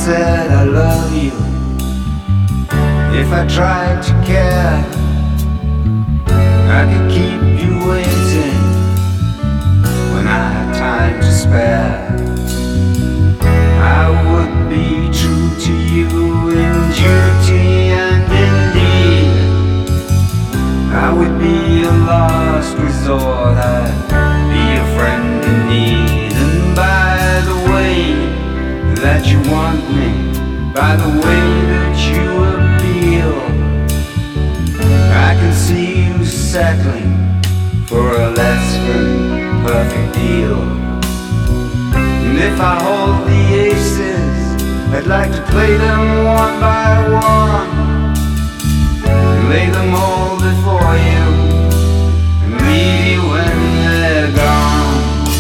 said I love you, if I tried to care, I could keep you waiting when I had time to spare. I would be true to you in duty and in deed. I would be your last resort, I'd be a friend in need. And by the way that you want me, by the way that you appeal, I can see you settling for a less than perfect deal. And if I hold the aces, I'd like to play them one by one, lay them all before you, and leave you when they're gone.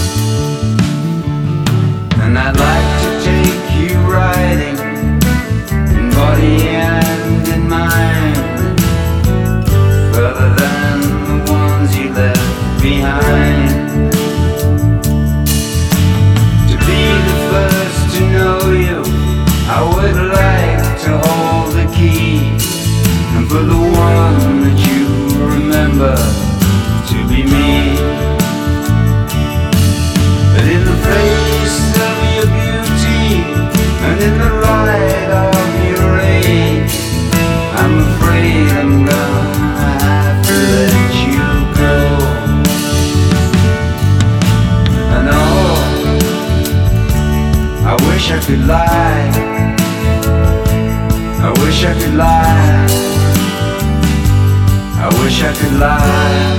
And I'd like to take you riding in body and in mind, further than the ones you left behind. To be the first to know you, I would like to hold the key, and for the one that you remember to be me. But in the face of your beauty and in the light of your age, I'm afraid I'm gonna have to let you go. I know, I wish I could lie, I wish I could lie, I wish I could lie.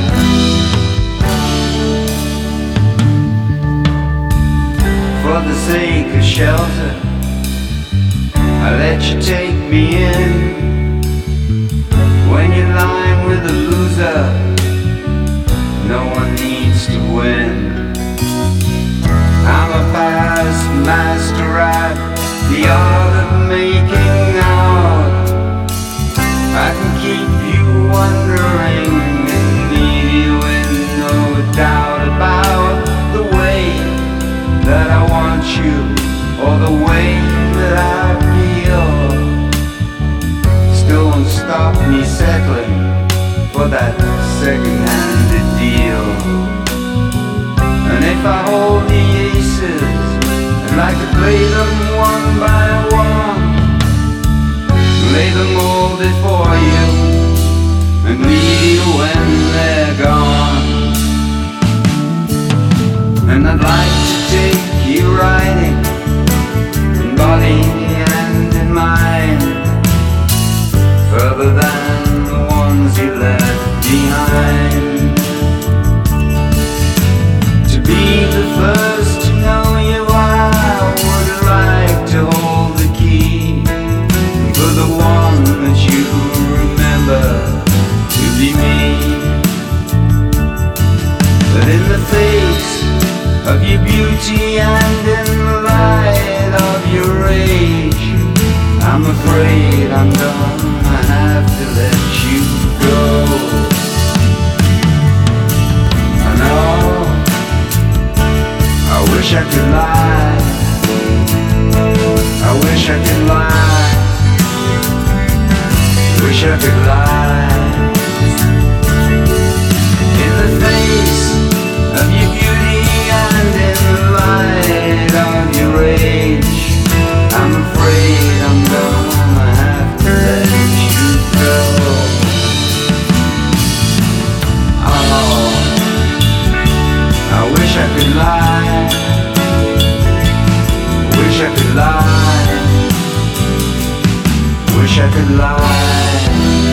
For the sake of shelter, I let you take me in. When you're lying with a loser, no one needs to win. I'm a past master at the art of making out. I can keep you wondering and leave you in no doubt about the way that I want you, or the way that I feel. Still won't stop me settling for that second-handed deal. And if I hold the aces, I'd like to play them one by one, lay them all before you, and leave you when they're gone. And I'd like to take you riding in body and in mind, further than the ones you left behind. To be the first to know you, I would like to hold the key, for the one that you remember to be me. But in the face of your beauty and in the light of your age, I'm afraid I'm gonna have to let you go. I know, I wish I could lie, I wish I could lie, wish I could lie. In the face of your beauty and in the light of your age, I'm afraid I'm gonna have to let you go. Oh, I wish I could lie, wish I could lie, wish I could lie.